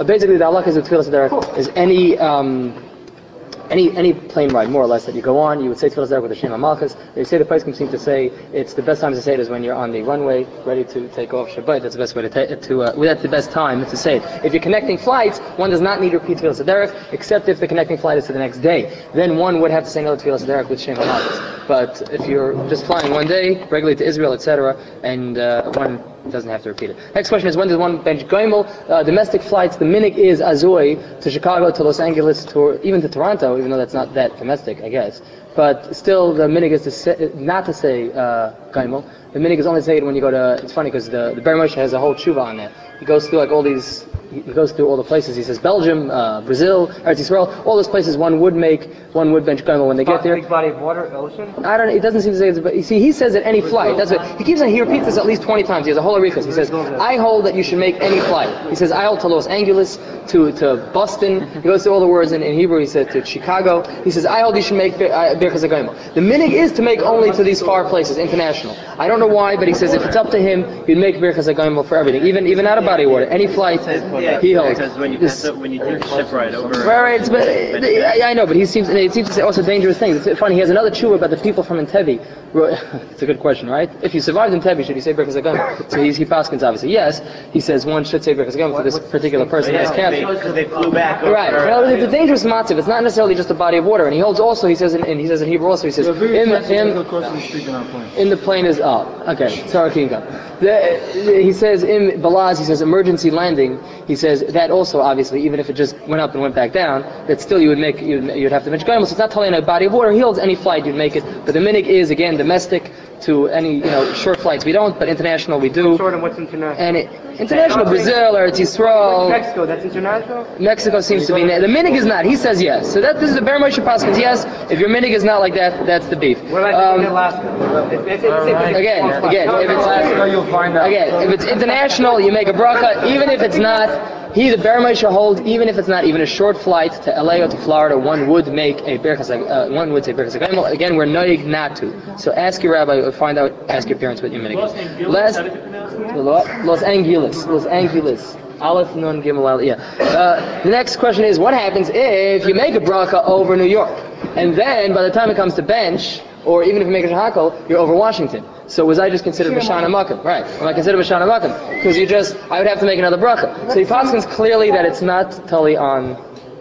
basically the halakha is with tefillas derech is any plane ride, more or less, that you go on, you would say tefillas derech with the Shem HaMalchus. They say the poskim seem to say it's the best time to say it is when you're on the runway, ready to take off Shabbat. That's the best way that's the best time to say it. If you're connecting flights, one does not need to repeat tefillas derech, except if the connecting flight is to the next day. Then one would have to say another tefillas derech with Shem HaMalchus. But if you're just flying one day, regularly to Israel, etc., and one doesn't have to repeat it. Next question is, when does one bench goimel? Domestic flights, the minig is azoy to Chicago, to Los Angeles, to even to Toronto, even though that's not that domestic, I guess. But still, the minig is not to say goimel. The minig is only to say it when you go to. It's funny because the Ber Moshe has a whole tshuva on that. He goes through like all these. He goes through all the places. He says Belgium, Brazil, Eretz Yisrael, all those places one would bench goimel when they get there. Big body of water, ocean? I don't know. It doesn't seem to say it's. But you see, he says at any flight. That's what he keeps on. He repeats this at least 20 times. He has a whole arichas. He says, "I hold that you should make any flight." He says, "I hold to Los Angeles, to Boston." He goes through all the words in Hebrew. He said to Chicago. He says, "I hold you should make birchas hagoyimel." The minig is to make only to these far places, international. I don't know why, but he says if it's up to him, he'd make birchas hagoyimel for everything, even out of body water, any flight he holds. Because when you take the ship ride over. Right. I know, but it seems to say also dangerous things. It's funny. He has another tshuva about the people from Entebbe. It's a good question, right? If you survived Entebbe, should you say birchas hagoyimel? So he paskins obviously. Yes, he says one should say birchas hagoyimel for this particular person as captain. Because they flew back. Right. Well, it's a dangerous matziv. It's not necessarily just a body of water. And he holds also. He says in Hebrew also. He says in the plane is okay. Sorry, Kinga. He says in Balaz. He says emergency landing. He says that also obviously even if it just went up and went back down, that still you'd have to mention goyimel. So it's not telling a body of water. He holds any flight you'd make it. But the minig is again domestic to any short flights we don't, but international we do. What's short and what's international? And international Brazil or Yisrael. Mexico, that's international? Mexico seems to be the minig is not. He says yes. So this is the Ber Moshe paskins yes. If your minig is not like that, that's the beef. What about Alaska? Again, if it's Alaska, you'll find out. Again, if it's international, you make a bracha. Even if it's not. The Ber Moshe holds, even if it's not even a short flight to LA or to Florida, one would make a birchas. One would say birchas hagoyimel. Again, we're noig not to. So ask your rabbi or find out. Ask your parents what your minig is. Los Angeles. Aleph Nun Gimel. Yeah. The next question is, what happens if you make a bracha over New York, and then by the time it comes to bench, or even if you make a shahakol, you're over Washington. So was I just considered B'Shana Makim? Right. Am I considered B'Shana Makim? Because I would have to make another bracha. So he paskins clearly that it's not totally on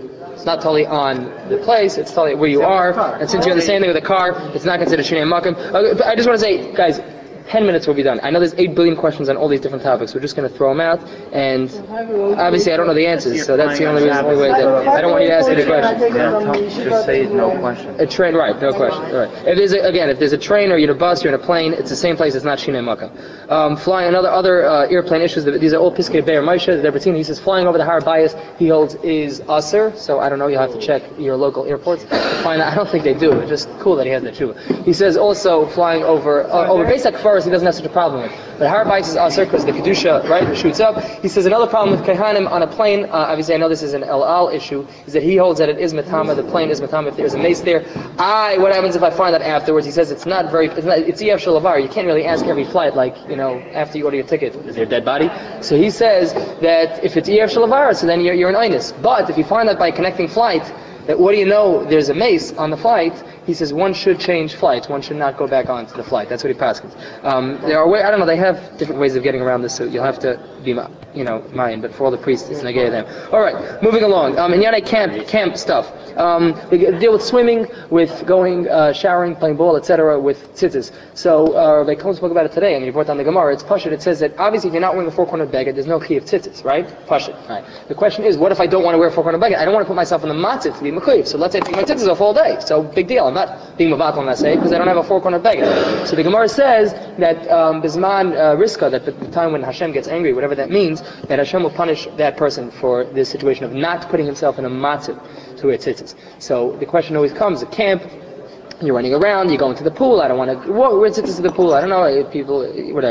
the place, it's totally where you are. And since you're the same thing with a car, it's not considered Shinei Makim. I just want to say, guys, 10 minutes will be done. I know there's 8 billion questions on all these different topics. We're just going to throw them out, and obviously I don't know the answers, so that's the only way that I don't want you to ask any questions. Just say no question. A train, right? No question. Right. If there's a train or you're in a bus, you're in a plane, it's the same place. It's not Shinei Makkah. Flying other airplane issues. These are all Piskei Ber Moshe. He says flying over the Har Bayis he holds is aser. So I don't know. You'll have to check your local airports to find out. I don't think they do. It's just cool that he has that tshuva. He says also flying over Beis HaKfaros he doesn't have such a problem with. But Har Bayis is aser because the kedusha shoots up. He says another problem with Kehanim on a plane. Obviously I know this is an El Al issue. Is that he holds that it is matama. The plane is matama if there's a mace there. What happens if I find that afterwards? He says it's EF Shalavar. You can't really ask every flight after you order your ticket, is there a dead body? So he says that if it's EF Shalavar, so then you're an einus. But if you find that by connecting flight, that what do you know, there's a mace on the flight, he says one should change flights. One should not go back onto the flight. That's what he paskins. There are I don't know, they have different ways of getting around this, so you'll have to be mine, but for all the priests, it's negay them. Alright, moving along. In Yanai camp stuff. They deal with swimming, with going, showering, playing ball, etc., with tzitzis. So, Rabbi Cohen spoke about it today, and he brought down the Gemara. It's Pashut. It says that obviously if you're not wearing a four-cornered beged, there's no key of tzitzis, right? Pashut. Right. The question is, what if I don't want to wear a four-cornered beged? I don't want to put myself in the matzit to be mechuyev. So let's say I take my tzitzis off all day. So big deal. I'm not being mavatal, let's say, because I don't have a four-cornered beged. So the Gemara says that Bisman Riska, that the time when Hashem gets angry, whatever that means, that Hashem will punish that person for this situation of not putting himself in a matzit to wear tzitzis. So the question always comes, at camp, you're running around, you're going to the pool, I don't want to wear tzitzis to the pool, I don't know, people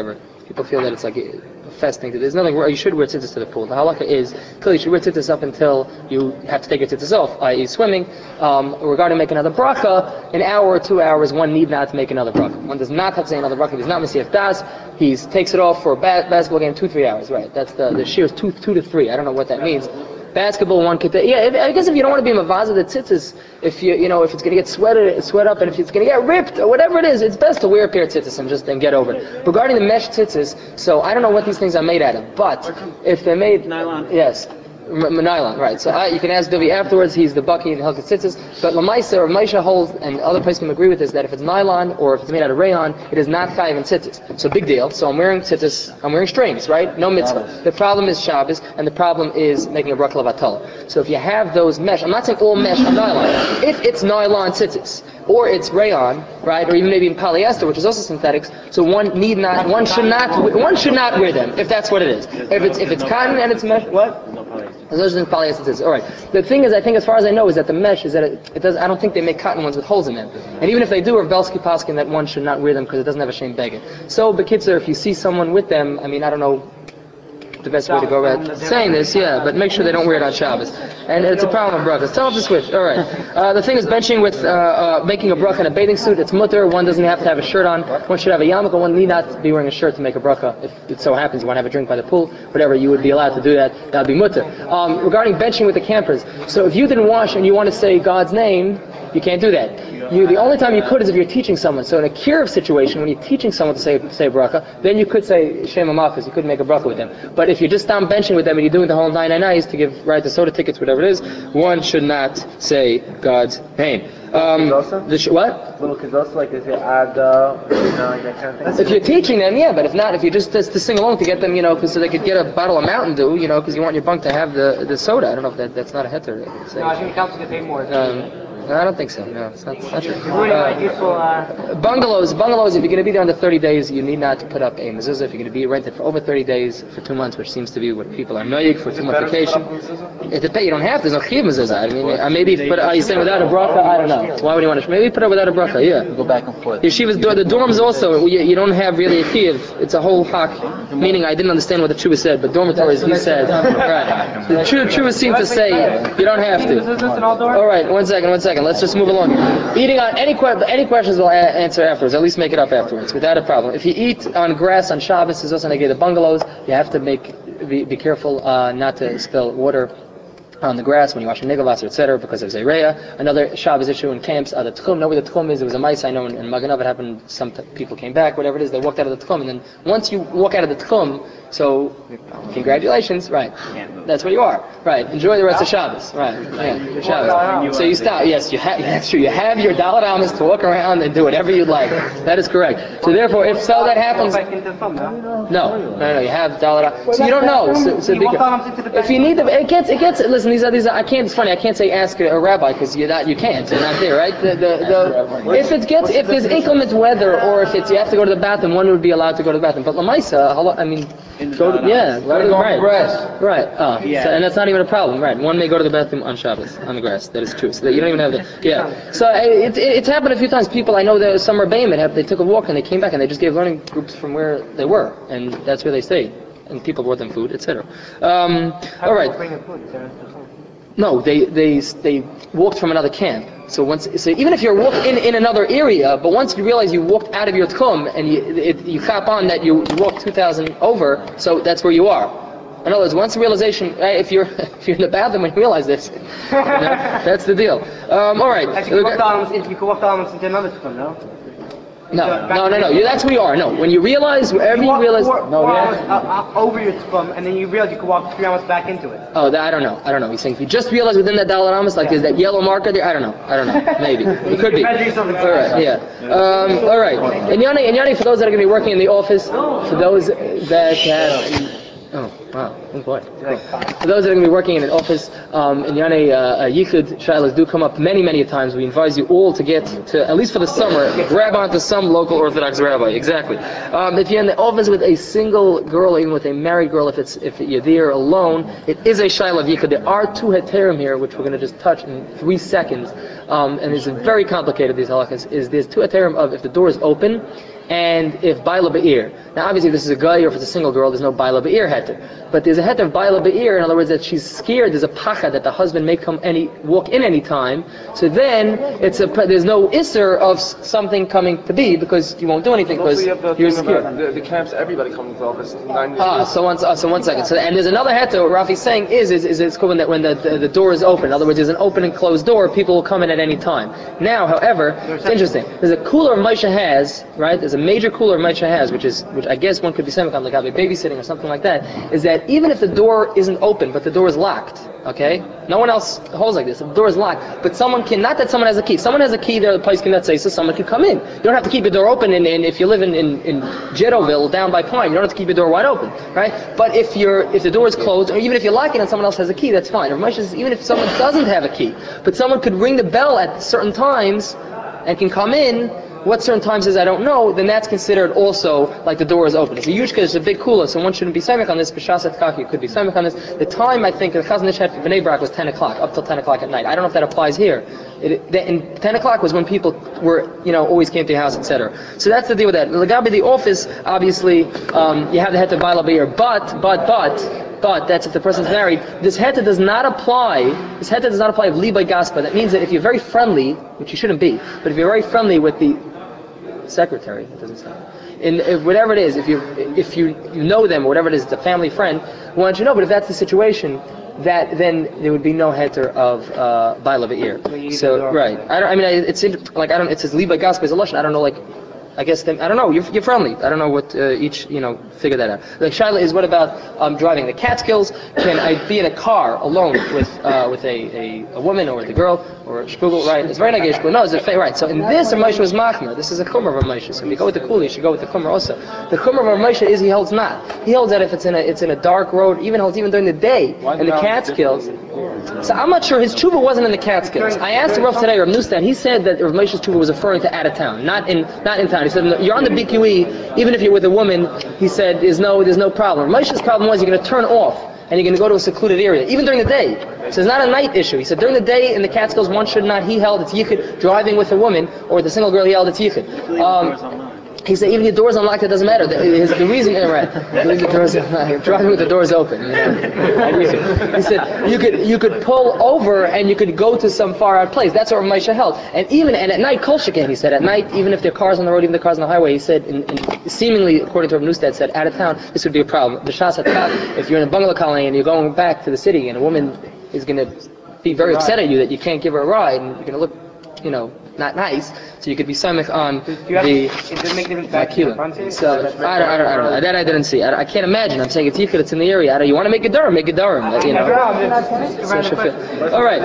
feel that it's like a fest thing. There's nothing where you should wear tzitzis to the pool. The halakha is, clearly you should wear tzitzis up until you have to take your tzitzis off, i.e. swimming. Regarding making another bracha, an hour or 2 hours, one need not make another bracha. One does not have to say another bracha. He's not Mesiach Das. He takes it off for a basketball game, 2-3 hours, right? That's the shear is 2 to 3. I don't know what that means. Basketball, one could. I guess if you don't want to be mavaza the tzitzis, if if it's going to get sweat up, and if it's going to get ripped or whatever it is, it's best to wear a pair of tzitzis and just then get over it. Regarding the mesh tzitzis, so I don't know what these things are made out of, but if they're made Nylon. yes. Nylon, right. So you can ask Dovi afterwards, he's the Bucky in Hilchot Tzitzis, but Lamaisa or Maisha holds, and other places can agree with this, that if it's nylon or if it's made out of rayon, it is not chayiv in tzitzis. So big deal. So I'm wearing tzitzis, I'm wearing strings, right? No mitzvah. The problem is Shabbos, and the problem is making a bracha levatala. So if you have those mesh, I'm not saying all mesh are nylon. If it's nylon tzitzis, or it's rayon, right, or even maybe in polyester, which is also synthetics, so one should not wear them, if that's what it is. If it's cotton and it's mesh, what? There's no polyester tzitzis. All right. The thing is, I think as far as I know, is that the mesh is that it does. I don't think they make cotton ones with holes in them. And even if they do, Rav Belsky Paskin that one should not wear them because it doesn't have a shame beggar. So, Bekitzer, if you see someone with them, I mean, I don't know the best way to go about saying this, yeah, but make sure they don't wear it on Shabbos. And it's a problem with brachas. Tell them to switch. All right. The thing is, benching with making a bracha in a bathing suit, it's mutter. One doesn't have to have a shirt on. One should have a yarmulke. One need not be wearing a shirt to make a bracha. If it so happens you want to have a drink by the pool, whatever, you would be allowed to do that. That would be mutter. Regarding benching with the campers, so if you didn't wash and you want to say God's name, you can't do that. The only time you could is if you're teaching someone. So in a kiruv situation, when you're teaching someone to say bracha, then you could say Shem HaMalchus. You could make a bracha with them. But if you're just down benching with them and you're doing the whole 999s to give the soda tickets, whatever it is, one should not say God's name. What? Little kids also, like, is it Ada, like that kind of thing? If you're teaching them, yeah, but if not, if you just to sing along to get them, so they could get a bottle of Mountain Dew, because you want your bunk to have the soda. I don't know if that's not a heter. No, I think the council get paid more. No, I don't think so. No, it's not true. Bungalows. Bungalows, if you're going to be there under 30 days, you need not put up a mezuzah. If you're going to be rented for over 30 days, for 2 months, which seems to be what people are noyig for 2 month vacation. It depends. You don't have to. There's no chiv mezuzah. I mean, maybe put. Are you saying without a bracha? I don't know. Why would you want to? Maybe put it without a bracha. Yeah. Go back and forth. Yeshivas, the dorms also. You don't have really a chiv. It's a whole hak. Meaning, I didn't understand what the Tshuva said, but dormitories, he said. Right. The Tshuva seemed to say you don't have to. All right. One second. Let's just move along. Eating on any questions we'll answer afterwards. At least make it up afterwards, without a problem. If you eat on grass on Shabbos, there's also negay the bungalows. You have to be careful not to spill water on the grass when you wash your nigel, etc., because of Zayreya. Another Shabbos issue in camps, the Tchum. Know where the Tchum is. There was a mice I know in Maganov. It happened. Some people came back, whatever it is. They walked out of the Tchum, and then once you walk out of the Tchum, so congratulations, right? That's where you are, right? Enjoy the rest of Shabbos, right? Yeah, Shabbos. So you stop. Yes, that's true. You have your Dalet Amos to walk around and do whatever you'd like. That is correct. So therefore, if so that happens, no, you have Dalet Amos. So you don't know. So if you need it gets. Listen, these are. I can't. It's funny. I can't say ask a rabbi because you can't. You're not there, right? If there's inclement weather or if you have to go to the bathroom, one would be allowed to go to the bathroom. But Lamaisa, I mean. Go to the grass. Right. Oh, yeah. So, and that's not even a problem. Right. One may go to the bathroom on Shabbos on the grass. That is true. So that you don't even have the. Yeah. So it's happened a few times. People I know that some Rebbeim they took a walk and they came back and they just gave learning groups from where they were and that's where they stayed and people brought them food, etc. All right. No, they walked from another camp. So even if you're walking in another area, but once you realize you walked out of your tchum and you chop on that you walked 2,000 over, so that's where you are. In other words, once the realization, if you're in the bathroom and you realize this, that's the deal. All right. Actually, you can walk down into another tchum, no? No. That's where you are. No, when you realize, wherever you realize, over your tchum, and then you realize you can walk 3 hours back into it. Oh, I don't know. He's saying if you just realize within that Dalet Amos, like there's that yellow marker there. I don't know. Maybe it could be. All right. Yeah. All right. And Yanni, for those that are going to be working in the office, for those that have. Oh, wow. Oh, boy. Cool. For those that are going to be working in an office, in Yanei Yichud, Shilas do come up many times. We advise you all to get to, at least for the summer, grab onto some local Orthodox rabbi. Exactly. If you're in the office with a single girl, even with a married girl, if you're there alone, it is a Shilah of Yichud. There are 2 heterim here, which we're going to just touch in 3 seconds. And it's very complicated, these halachas, there's 2 heterim of if the door is open, and if Baila Be'ir. Now obviously if this is a guy or if it's a single girl, there's no Baila Be'ir heter. But there's a heter of Baila Be'ir, in other words that she's scared, there's a pacha that the husband may walk in any time. So then there's no isser of something coming to be because you won't do anything because you're scared. The camps, everybody comes off. It's 90 So one second. So and there's another heter. What Rafi's saying is it's cool when the door is open. In other words, there's an open and closed door. People will come in at any time. Now, however, it's interesting. There's a cooler Moshe has, right? There's a major cooler Moshe has, which I guess one could be semiconductor, like babysitting or something like that. Is that even if the door isn't open, but the door is locked, okay? No one else holds like this. The door is locked, but someone can. Not that someone has a key. Someone has a key. There, the place cannot say so. Someone can come in. You don't have to keep your door open. And if you live in Jettoville, down by Pine, you don't have to keep your door wide open, right? But if the door is closed, or even if you lock it and someone else has a key, that's fine. Rav Moshe says even if someone doesn't have a key, but someone could ring the bell at certain times and can come in. What certain times is I don't know. Then that's considered also like the door is open. It's a huge case. It's a big kula, so one shouldn't be samech on this. B'shasat kaki could be samech on this. The time I think the Chazon Ish had for Bnei Brak was 10 o'clock, up till 10 o'clock at night. I don't know if that applies here. And 10 o'clock was when people were, always came to your house, etc. So that's the deal with that. Lagabi the office, obviously, you have the head to Baila Be'ir, but that's if the person's married. This heta does not apply. This heta does not apply of libai gaspa. That means that if you're very friendly, which you shouldn't be, but if you're very friendly with the secretary, it doesn't sound. If whatever it is, if you know them or whatever it is, the family friend, why don't you know? But if that's the situation, that then there would be no heter of Baila Be'ir. So right, it says libai gaspa is a lashon. I don't know, I guess I don't know. You're friendly. I don't know what each figure that out. Like Shaila is what about driving the Catskills? Can I be in a car alone with a woman or with a girl or a shpugel? Right? It's very negative. No, it's right. So in this, Rav Moshe was machmer. This is a chumrah of Rav Moshe. So if you go with the kuli, you should go with the chumrah also. The chumrah of Rav Moshe is he holds not. He holds that if it's in a dark road, even during the day in the Catskills. So I'm not sure his tshuva wasn't in the Catskills. I asked Rav today, Rav Newstead. He said that Rav Moshe's tshuva was referring to out of town, not in town. He said you're on the BQE, even if you're with a woman. He said there's no problem. Rav Moshe's problem was you're going to turn off and you're going to go to a secluded area, even during the day. So it's not a night issue. He said during the day in the Catskills one should not. He held it's yichud driving with a woman or the single girl. He held it's yichud. He said even if the door's unlocked, it doesn't matter. The reason, right? Driving with the doors open. He said you could pull over and you could go to some far out place. That's what Rav Moshe held. And at night, kol sheken, he said at night, even if there are cars on the road, even the cars on the highway, he said, seemingly according to Rav Newstead, said out of town this would be a problem. If you're in a bungalow colony and you're going back to the city and a woman is going to be very upset at you that you can't give her a ride and you're going to look, not nice, so you could be samech on It doesn't make a difference back to the front seat? So I don't know. That I didn't see. I can't imagine. I'm saying it's yichud. It's in the area. You want to make a durham, make a durham. All right.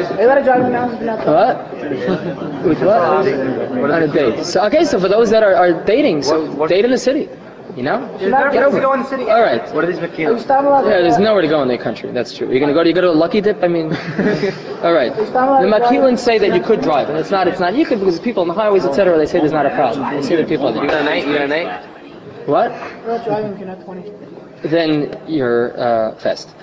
What? With what? On a date. So so for those that are dating, so date in the city. Get over it. Go in the city. All right. What are these makilas? Yeah, there's nowhere to go in their country. That's true. You go to a Lucky Dip. All right. The Makilans say that you could drive, and it's not. You could because people on the highways, etc. They say there's not a problem. They say that people. You got a night. What? Not driving if you're not 20. Then you're fast.